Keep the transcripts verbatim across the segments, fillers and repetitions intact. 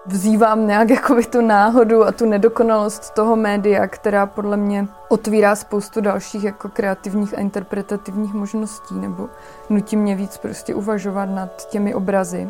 vzývám nějak jakoby tu náhodu a tu nedokonalost toho média, která podle mě otvírá spoustu dalších jako kreativních a interpretativních možností, nebo nutí mě víc prostě uvažovat nad těmi obrazy.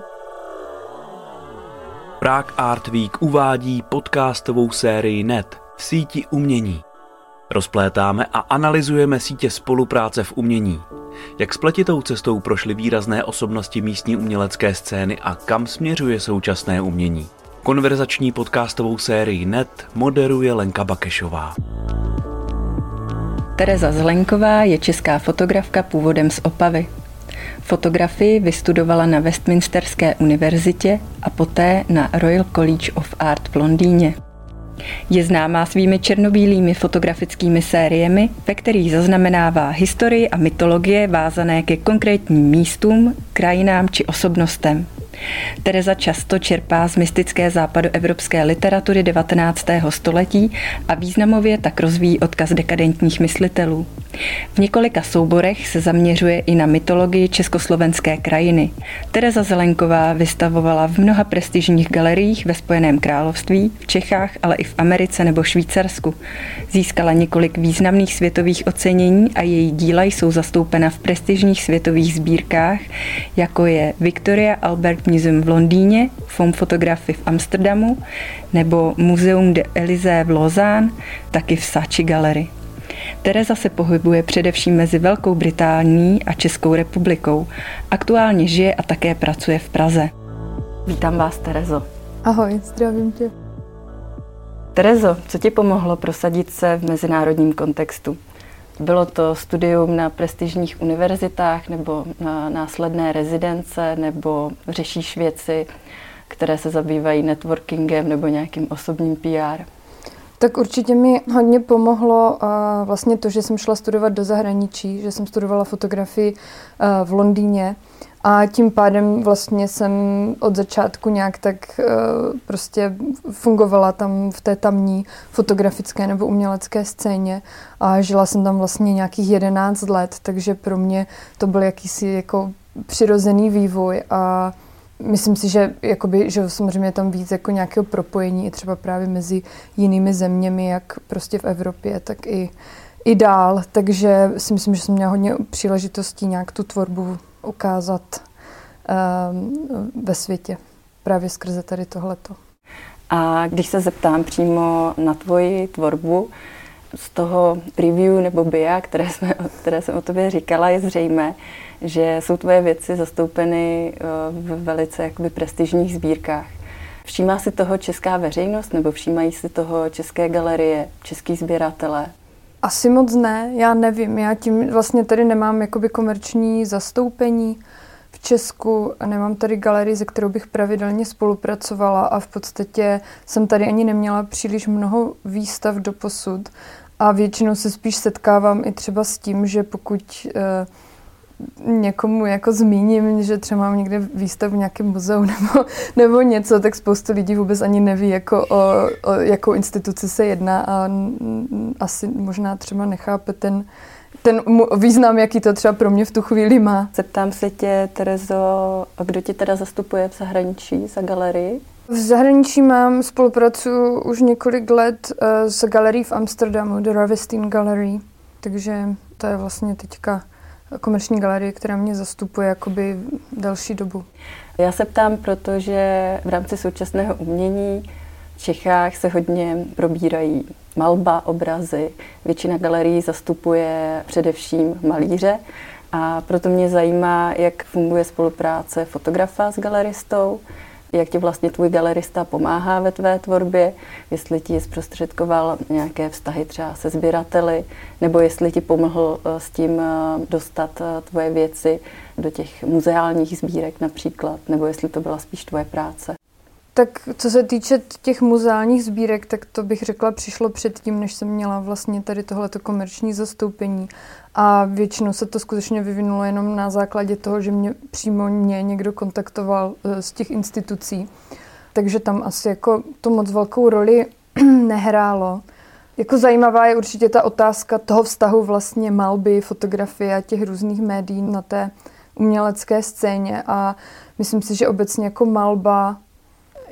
Prague Art Week uvádí podcastovou sérii Net v síti umění. Rozplétáme a analyzujeme sítě spolupráce v umění. Jak spletitou cestou prošly výrazné osobnosti místní umělecké scény a kam směřuje současné umění. Konverzační podcastovou sérii Net moderuje Lenka Bakešová. Tereza Zelenková je česká fotografka původem z Opavy. Fotografii vystudovala na Westminsterské univerzitě a poté na Royal College of Art v Londýně. Je známá svými černobílými fotografickými sériemi, ve kterých zaznamenává historii a mytologie vázané ke konkrétním místům, krajinám či osobnostem. Tereza často čerpá z mystické západoevropské literatury devatenáctého století a významově tak rozvíjí odkaz dekadentních myslitelů. V několika souborech se zaměřuje i na mytologii československé krajiny. Tereza Zelenková vystavovala v mnoha prestižních galeriích ve Spojeném království, v Čechách, ale i v Americe nebo Švýcarsku. Získala několik významných světových ocenění a její díla jsou zastoupena v prestižních světových sbírkách, jako je Victoria Albert Museum v Londýně, Foam Photography v Amsterdamu nebo Muzeum de Élysée v Lausanne, taky v Saatchi Gallery. Tereza se pohybuje především mezi Velkou Británií a Českou republikou. Aktuálně žije a také pracuje v Praze. Vítám vás, Terezo. Ahoj, zdravím tě. Terezo, co ti pomohlo prosadit se v mezinárodním kontextu? Bylo to studium na prestižních univerzitách nebo na následné rezidence, nebo řešíš věci, které se zabývají networkingem nebo nějakým osobním P R? Tak určitě mi hodně pomohlo vlastně to, že jsem šla studovat do zahraničí, že jsem studovala fotografii v Londýně a tím pádem vlastně jsem od začátku nějak tak prostě fungovala tam v té tamní fotografické nebo umělecké scéně a žila jsem tam vlastně nějakých jedenáct let, takže pro mě to byl jakýsi jako přirozený vývoj a myslím si, že, jakoby, že samozřejmě tam víc jako nějakého propojení i třeba právě mezi jinými zeměmi, jak prostě v Evropě, tak i, i dál. Takže si myslím, že jsem měla hodně příležitostí nějak tu tvorbu ukázat um, ve světě. Právě skrze tady tohleto. A když se zeptám přímo na tvoji tvorbu, z toho preview nebo bia, které, jsme, které jsem o tobě říkala, je zřejmé, že jsou tvoje věci zastoupeny v velice jakoby prestižních sbírkách. Všímá si toho česká veřejnost nebo všímají si toho české galerie, český sběratelé? Asi moc ne, já nevím. Já tím vlastně tady nemám jakoby komerční zastoupení v Česku, nemám tady galerii, se kterou bych pravidelně spolupracovala a v podstatě jsem tady ani neměla příliš mnoho výstav doposud a většinou se spíš setkávám i třeba s tím, že pokud eh, někomu jako zmíním, že třeba mám někde výstavu v nějakém muzeu nebo, nebo něco, tak spoustu lidí vůbec ani neví, jako o, o jakou instituci se jedná a asi možná třeba nechápe ten, ten význam, jaký to třeba pro mě v tu chvíli má. Zeptám se tě, Terezo, kdo tě teda zastupuje v zahraničí za galerii? V zahraničí mám, spolupracuji už několik let s galerií v Amsterdamu, The Ravestein Gallery, takže to je vlastně teďka komerční galerie, která mě zastupuje jakoby delší dobu. Já se ptám, protože v rámci současného umění v Čechách se hodně probírají malba, obrazy. Většina galerií zastupuje především malíře a proto mě zajímá, jak funguje spolupráce fotografa s galeristou, jak ti vlastně tvůj galerista pomáhá ve tvé tvorbě, jestli ti zprostředkoval nějaké vztahy třeba se sběrateli, nebo jestli ti pomohl s tím dostat tvoje věci do těch muzeálních sbírek například, nebo jestli to byla spíš tvoje práce. Tak co se týče těch muzeálních sbírek, tak to bych řekla přišlo předtím, než jsem měla vlastně tady tohleto komerční zastoupení. A většinou se to skutečně vyvinulo jenom na základě toho, že mě přímo mě někdo kontaktoval z těch institucí. Takže tam asi jako to moc velkou roli nehrálo. Jako zajímavá je určitě ta otázka toho vztahu vlastně malby, fotografie a těch různých médií na té umělecké scéně. A myslím si, že obecně jako malba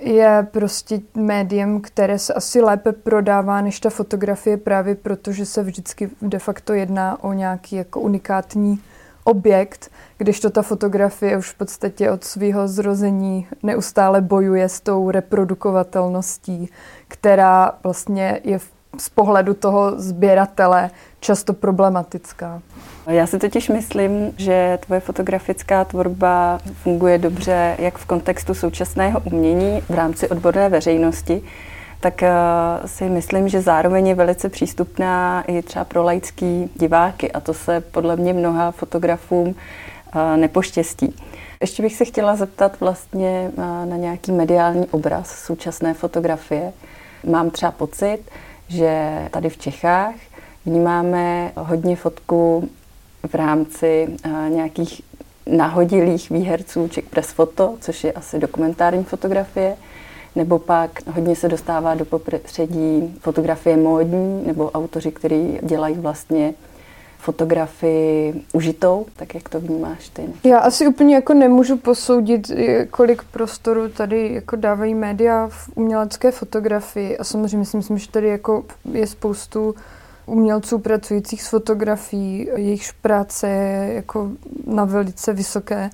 je prostě médiem, které se asi lépe prodává než ta fotografie právě proto, že se vždycky de facto jedná o nějaký jako unikátní objekt, kdežto ta fotografie už v podstatě od svého zrození neustále bojuje s tou reprodukovatelností, která vlastně je z pohledu toho sběratele často problematická. Já si totiž myslím, že tvoje fotografická tvorba funguje dobře jak v kontextu současného umění v rámci odborné veřejnosti, tak si myslím, že zároveň je velice přístupná i třeba pro laický diváky a to se podle mě mnoha fotografům nepoštěstí. Ještě bych se chtěla zeptat vlastně na nějaký mediální obraz současné fotografie. Mám třeba pocit, že tady v Čechách vnímáme hodně fotku v rámci nějakých nahodilých výherců Czech Press Photo, což je asi dokumentární fotografie, nebo pak hodně se dostává do popředí fotografie módní, nebo autoři, kteří dělají vlastně fotografii užitou, tak jak to vnímáš ty? Já asi úplně jako nemůžu posoudit, kolik prostoru tady jako dávají média v umělecké fotografii a samozřejmě si myslím, že tady jako je spoustu umělců pracujících s fotografií, jejichž práce je jako na velice vysoké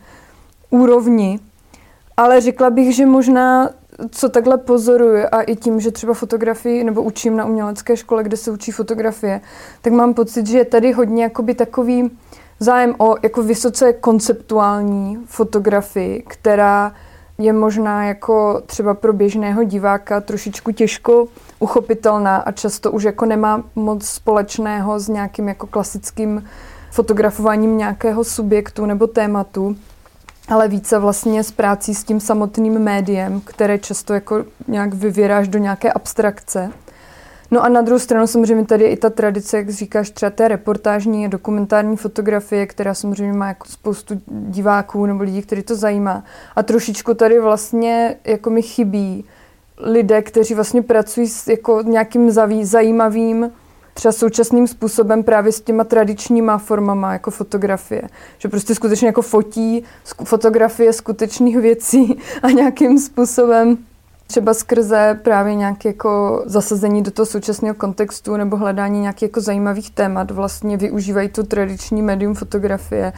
úrovni. Ale řekla bych, že možná, co takhle pozoruji a i tím, že třeba fotografii nebo učím na umělecké škole, kde se učí fotografie, tak mám pocit, že je tady hodně jakoby takový zájem o jako vysoce konceptuální fotografii, která je možná jako třeba pro běžného diváka trošičku těžko uchopitelná a často už jako nemá moc společného s nějakým jako klasickým fotografováním nějakého subjektu nebo tématu, ale více vlastně s prácí s tím samotným médiem, které často jako nějak vyvěráš do nějaké abstrakce. No a na druhou stranu samozřejmě tady je i ta tradice, jak říkáš, třeba té reportážní a dokumentární fotografie, která samozřejmě má jako spoustu diváků nebo lidí, který to zajímá. A trošičku tady vlastně jako mi chybí lidé, kteří vlastně pracují s jako nějakým zaví, zajímavým třeba současným způsobem právě s těma tradičníma formama jako fotografie. Že prostě skutečně jako fotí fotografie skutečných věcí a nějakým způsobem třeba skrze právě nějaké jako zasazení do toho současného kontextu nebo hledání nějakých jako zajímavých témat vlastně využívají tu tradiční médium fotografie,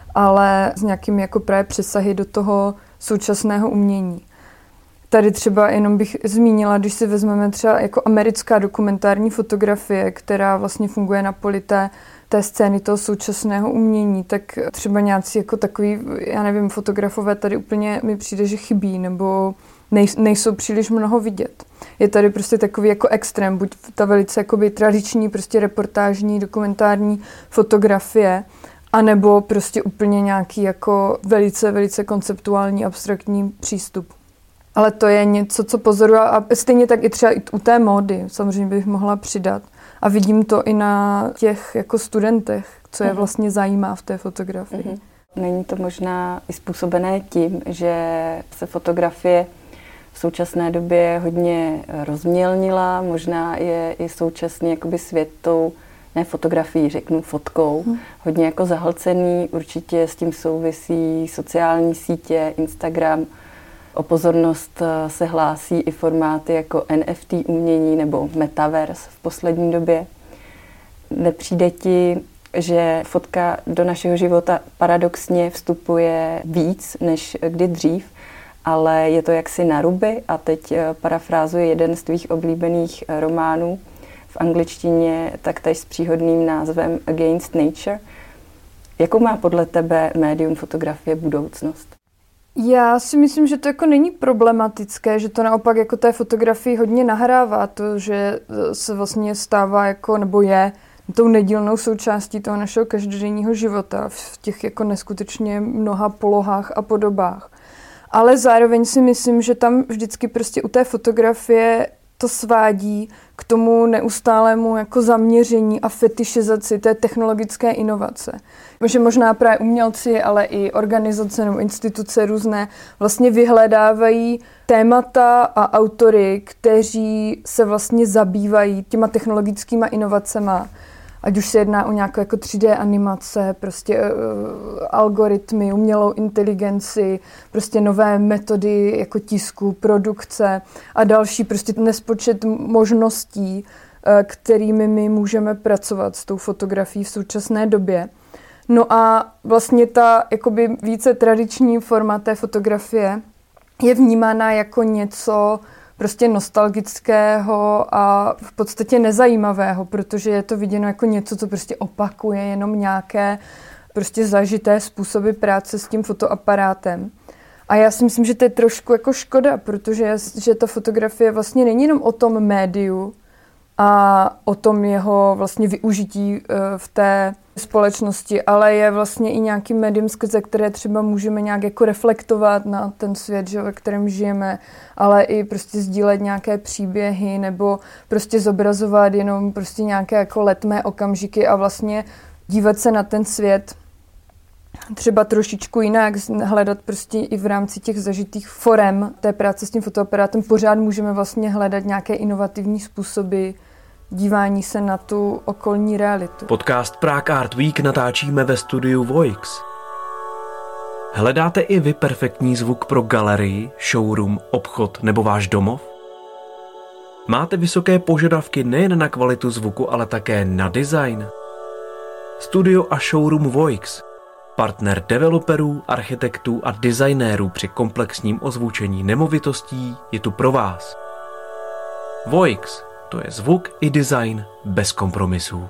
ale s nějakými jako právě přesahy do toho současného umění. Tady třeba jenom bych zmínila, když si vezmeme třeba jako americká dokumentární fotografie, která vlastně funguje na poli té, té scény toho současného umění, tak třeba nějací jako takový, já nevím, fotografové tady úplně mi přijde, že chybí, nebo nej, nejsou příliš mnoho vidět. Je tady prostě takový jako extrém, buď ta velice jakoby tradiční, prostě reportážní, dokumentární fotografie, anebo prostě úplně nějaký jako velice, velice konceptuální, abstraktní přístup. Ale to je něco, co pozoruji a stejně tak i třeba i u té módy samozřejmě bych mohla přidat. A vidím to i na těch jako studentech, co je vlastně zajímá v té fotografii. Mm-hmm. Není to možná i způsobené tím, že se fotografie v současné době hodně rozmělnila, možná je i současně jakoby světou, ne fotografií, řeknu fotkou, hmm. hodně jako zahlcený, určitě s tím souvisí sociální sítě, Instagram. O pozornost se hlásí i formáty jako N F T umění nebo Metaverse v poslední době. Nepřijde ti, že fotka do našeho života paradoxně vstupuje víc než kdy dřív, ale je to jaksi na ruby a teď parafrázuje jeden z tvých oblíbených románů v angličtině taktéž s příhodným názvem Against Nature. Jakou má podle tebe médium fotografie budoucnost? Já si myslím, že to jako není problematické, že to naopak jako té fotografii hodně nahrává, to, že se vlastně stává jako, nebo je tou nedílnou součástí toho našeho každodenního života v těch jako neskutečně mnoha polohách a podobách. Ale zároveň si myslím, že tam vždycky prostě u té fotografie to svádí k tomu neustálému jako zaměření a fetišizaci té technologické inovace. Že možná právě umělci, ale i organizace nebo instituce různé vlastně vyhledávají témata a autory, kteří se vlastně zabývají těma technologickýma inovacema ať už se jedná o nějaké jako tři dé animace, prostě uh, algoritmy, umělou inteligenci, prostě nové metody jako tisku, produkce a další prostě nespočet možností, uh, kterými my můžeme pracovat s tou fotografií v současné době. No a vlastně ta jakoby více tradiční forma té fotografie je vnímána jako něco prostě nostalgického a v podstatě nezajímavého, protože je to viděno jako něco, co prostě opakuje jenom nějaké prostě zažité způsoby práce s tím fotoaparátem. A já si myslím, že to je trošku jako škoda, protože že ta fotografie vlastně není jenom o tom médiu a o tom jeho vlastně využití v té společnosti, ale je vlastně i nějaký médium, skrze které třeba můžeme nějak jako reflektovat na ten svět, že, ve kterém žijeme, ale i prostě sdílet nějaké příběhy nebo prostě zobrazovat jenom prostě nějaké jako letmé okamžiky a vlastně dívat se na ten svět třeba trošičku jinak, hledat prostě i v rámci těch zažitých forem té práce s tím fotoaparátem pořád můžeme vlastně hledat nějaké inovativní způsoby dívání se na tu okolní realitu. Podcast Prague Art Week natáčíme ve studiu Voix. Hledáte i vy perfektní zvuk pro galerii, showroom, obchod nebo váš domov? Máte vysoké požadavky nejen na kvalitu zvuku, ale také na design? Studio a showroom Voix, partner developerů, architektů a designérů při komplexním ozvučení nemovitostí, je tu pro vás. Voix, to je zvuk i design bez kompromisů.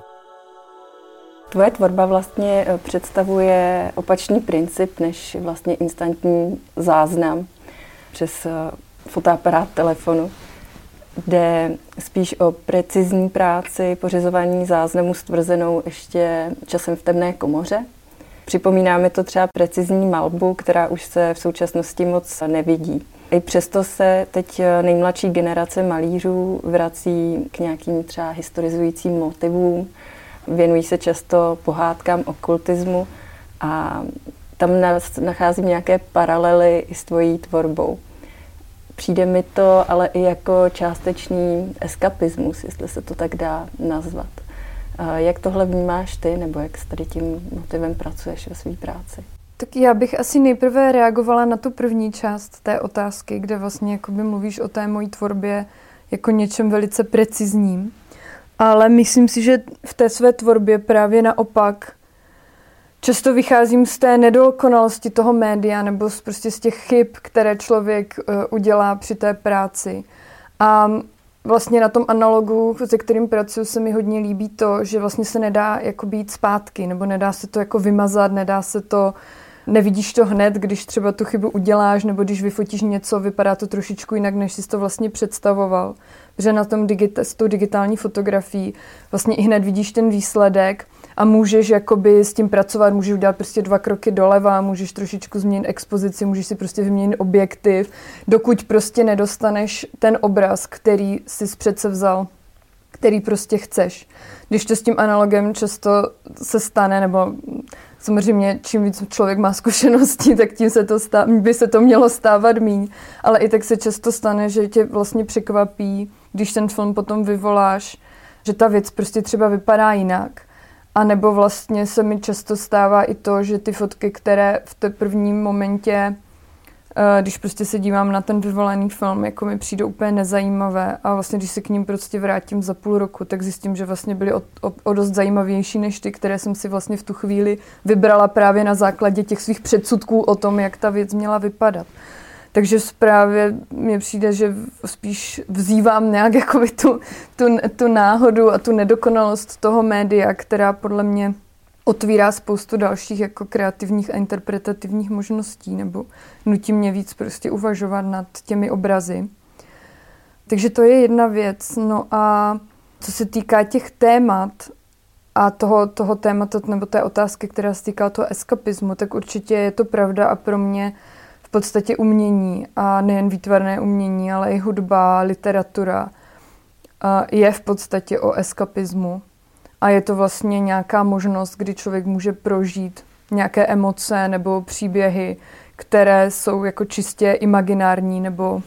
Tvoje tvorba vlastně představuje opačný princip než vlastně instantní záznam přes fotoaparát telefonu. Jde spíš o precizní práci, pořizování záznamu stvrzenou ještě časem v temné komoře. Připomínáme to třeba precizní malbu, která už se v současnosti moc nevidí. I přesto se teď nejmladší generace malířů vrací k nějakým třeba historizujícím motivům, věnují se často pohádkám okultismu a tam nacházím nějaké paralely i s tvojí tvorbou. Přijde mi to ale i jako částečný eskapismus, jestli se to tak dá nazvat. Jak tohle vnímáš ty, nebo jak s tady tím motivem pracuješ ve své práci? Tak já bych asi nejprve reagovala na tu první část té otázky, kde vlastně jakoby mluvíš o té mojí tvorbě jako něčem velice precizním. Ale myslím si, že v té své tvorbě právě naopak často vycházím z té nedokonalosti toho média nebo z, prostě z těch chyb, které člověk uh, udělá při té práci. A vlastně na tom analogu, se kterým pracuji, se mi hodně líbí to, že vlastně se nedá jako být zpátky, nebo nedá se to jako vymazat, nedá se to, nevidíš to hned, když třeba tu chybu uděláš, nebo když vyfotíš něco, vypadá to trošičku jinak, než jsi to vlastně představoval. Protože na tom digita- s tou digitální fotografií vlastně i hned vidíš ten výsledek a můžeš jakoby s tím pracovat, můžeš udělat prostě dva kroky doleva, můžeš trošičku změnit expozici, můžeš si prostě vyměnit objektiv, dokud prostě nedostaneš ten obraz, který jsi přece vzal, který prostě chceš. Když to s tím analogem často se stane, nebo samozřejmě čím víc člověk má zkušeností, tak tím se to stá, by se to mělo stávat míň, ale i tak se často stane, že tě vlastně překvapí, když ten film potom vyvoláš, že ta věc prostě třeba vypadá jinak. A nebo vlastně se mi často stává i to, že ty fotky, které v té prvním momentě, když prostě se dívám na ten vyvolaný film, jako mi přijdou úplně nezajímavé a vlastně když se k ním prostě vrátím za půl roku, tak zjistím, že vlastně byly o, o, o dost zajímavější než ty, které jsem si vlastně v tu chvíli vybrala právě na základě těch svých předsudků o tom, jak ta věc měla vypadat. Takže právě mně přijde, že spíš vzývám nějak jako tu, tu, tu náhodu a tu nedokonalost toho média, která podle mě otvírá spoustu dalších jako kreativních a interpretativních možností nebo nutí mě víc prostě uvažovat nad těmi obrazy. Takže to je jedna věc. No a co se týká těch témat a toho, toho tématu nebo té otázky, která se týká toho eskapismu, tak určitě je to pravda a pro mě v podstatě umění a nejen výtvarné umění, ale i hudba, literatura je v podstatě o eskapismu. A je to vlastně nějaká možnost, kdy člověk může prožít nějaké emoce nebo příběhy, které jsou jako čistě imaginární, nebo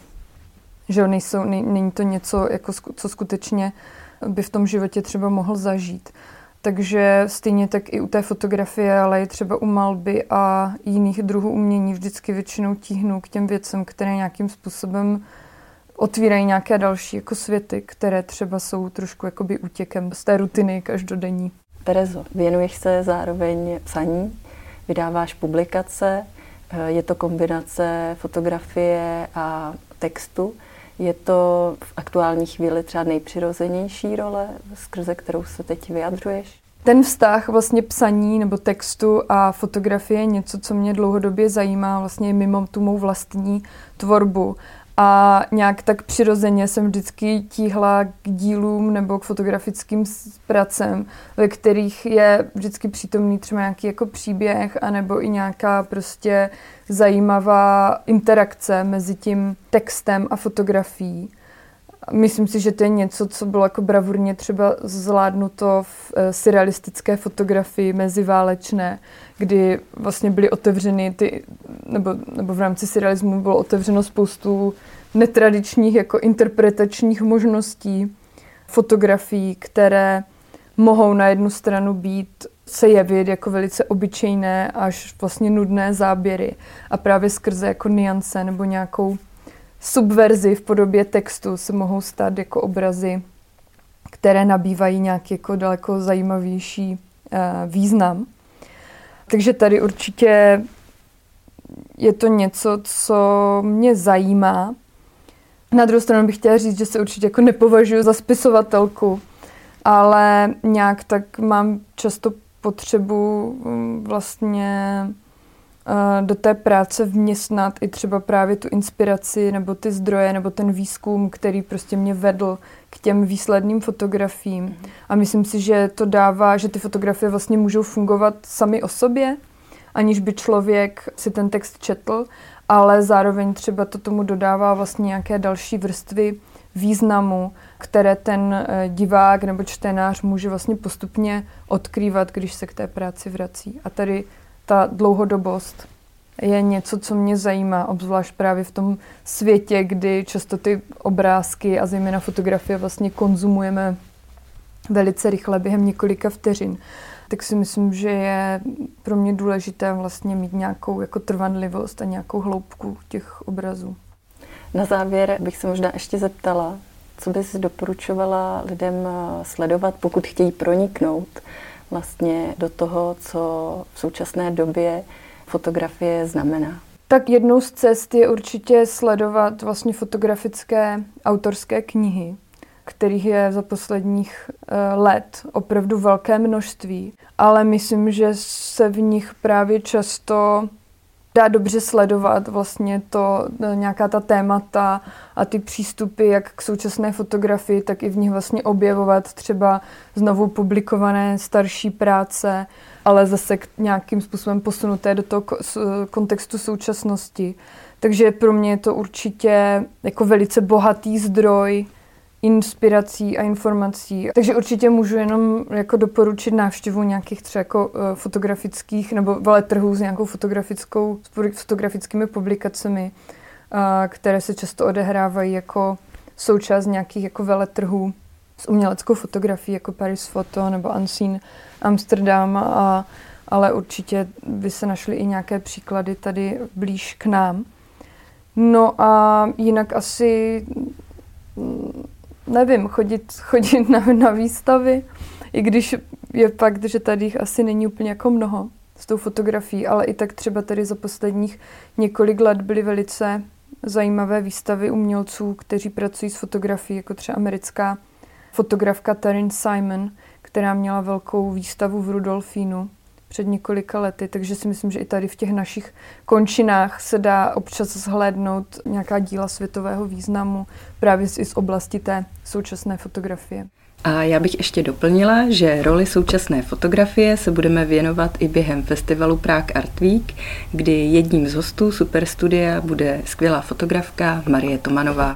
že nejsou, není to něco, jako, co skutečně by v tom životě třeba mohl zažít. Takže stejně tak i u té fotografie, ale i třeba u malby a jiných druhů umění vždycky většinou tíhnu k těm věcem, které nějakým způsobem otvírají nějaké další jako světy, které třeba jsou trošku jakoby útěkem z té rutiny každodenní. Terezo, věnuješ se zároveň psaní, vydáváš publikace, je to kombinace fotografie a textu. Je to v aktuální chvíli třeba nejpřirozenější role, skrze kterou se teď vyjadřuješ? Ten vztah vlastně psaní nebo textu a fotografie je něco, co mě dlouhodobě zajímá vlastně mimo tu mou vlastní tvorbu. A nějak tak přirozeně jsem vždycky tíhla k dílům nebo k fotografickým pracem, ve kterých je vždycky přítomný třeba nějaký jako příběh anebo i nějaká prostě zajímavá interakce mezi tím textem a fotografií. Myslím si, že to je něco, co bylo jako bravurně třeba zvládnuto v surrealistické fotografii meziválečné, kdy vlastně byly otevřeny ty, nebo, nebo v rámci surrealismu bylo otevřeno spoustu netradičních jako interpretačních možností fotografií, které mohou na jednu stranu být, se jevit jako velice obyčejné až vlastně nudné záběry a právě skrze jako niance nebo nějakou subverzi v podobě textu se mohou stát jako obrazy, které nabývají nějaký jako daleko zajímavější uh, význam. Takže tady určitě je to něco, co mě zajímá. Na druhou stranu bych chtěla říct, že se určitě jako nepovažuji za spisovatelku, ale nějak tak mám často potřebu vlastně do té práce vměstnat i třeba právě tu inspiraci nebo ty zdroje nebo ten výzkum, který prostě mě vedl k těm výsledným fotografiím. A myslím si, že to dává, že ty fotografie vlastně můžou fungovat sami o sobě, aniž by člověk si ten text četl, ale zároveň třeba to tomu dodává vlastně nějaké další vrstvy významu, které ten divák nebo čtenář může vlastně postupně odkrývat, když se k té práci vrací. A tady ta dlouhodobost je něco, co mě zajímá, obzvlášť právě v tom světě, kdy často ty obrázky a zejména fotografie vlastně konzumujeme velice rychle během několika vteřin. Tak si myslím, že je pro mě důležité vlastně mít nějakou jako trvanlivost a nějakou hloubku těch obrazů. Na závěr bych se možná ještě zeptala, co bys doporučovala lidem sledovat, pokud chtějí proniknout vlastně do toho, co v současné době fotografie znamená. Tak jednou z cest je určitě sledovat vlastně fotografické autorské knihy, kterých je za posledních let opravdu velké množství. Ale myslím, že se v nich právě často dá dobře sledovat vlastně to, nějaká ta témata a ty přístupy jak k současné fotografii, tak i v nich vlastně objevovat třeba znovu publikované starší práce, ale zase k nějakým způsobem posunuté do toho kontextu současnosti. Takže pro mě je to určitě jako velice bohatý zdroj inspirací a informací. Takže určitě můžu jenom jako doporučit návštěvu nějakých třeba jako fotografických nebo veletrhů s nějakou fotografickou, s fotografickými publikacemi, které se často odehrávají jako součást nějakých jako veletrhů s uměleckou fotografií, jako Paris Photo nebo Unseen Amsterdam, a, ale určitě by se našly i nějaké příklady tady blíž k nám. No a jinak asi nevím, chodit, chodit na, na výstavy, i když je fakt, že tady jich asi není úplně jako mnoho s tou fotografií, ale i tak třeba tady za posledních několik let byly velice zajímavé výstavy umělců, kteří pracují s fotografií, jako třeba americká fotografka Taryn Simon, která měla velkou výstavu v Rudolfínu před několika lety, takže si myslím, že i tady v těch našich končinách se dá občas zhlédnout nějaká díla světového významu právě i z oblasti té současné fotografie. A já bych ještě doplnila, že roli současné fotografie se budeme věnovat i během festivalu Prague Art Week, kdy jedním z hostů Superstudia bude skvělá fotografka Marie Tomanová.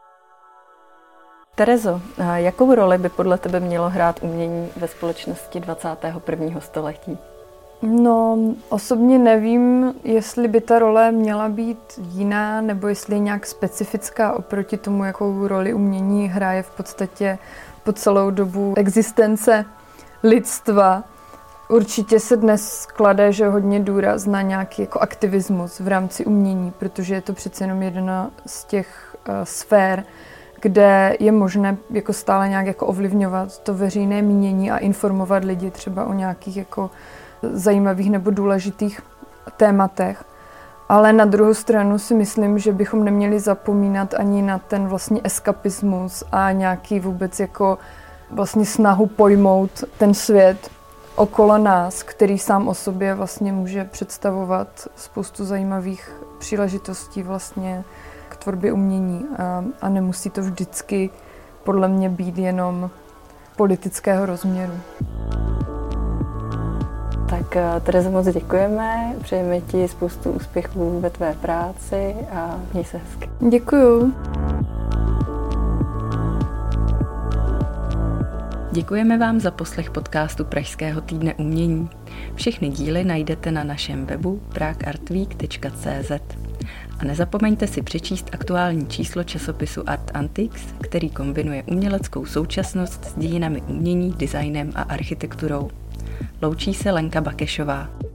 Terezo, jakou roli by podle tebe mělo hrát umění ve společnosti dvacátého prvního století? No, osobně nevím, jestli by ta role měla být jiná, nebo jestli je nějak specifická oproti tomu, jakou roli umění hraje v podstatě po celou dobu existence lidstva. Určitě se dnes klade, že hodně důraz na nějaký jako aktivismus v rámci umění, protože je to přece jenom jedna z těch uh, sfér, kde je možné jako stále nějak jako ovlivňovat to veřejné mínění a informovat lidi třeba o nějakých jako zajímavých nebo důležitých tématech. Ale na druhou stranu si myslím, že bychom neměli zapomínat ani na ten vlastně eskapismus a nějaký vůbec jako vlastně snahu pojmout ten svět okolo nás, který sám o sobě vlastně může představovat spoustu zajímavých příležitostí vlastně k tvorbě umění a, a nemusí to vždycky podle mě být jenom politického rozměru. Tak Terezo, moc děkujeme, přejeme ti spoustu úspěchů ve tvé práci a měj se hezky. Děkuju. Děkujeme vám za poslech podcastu Pražského týdne umění. Všechny díly najdete na našem webu prague art week tečka cé zet. A nezapomeňte si přečíst aktuální číslo časopisu Art Antiques, který kombinuje uměleckou současnost s dějinami umění, designem a architekturou. Loučí se Lenka Bakešová.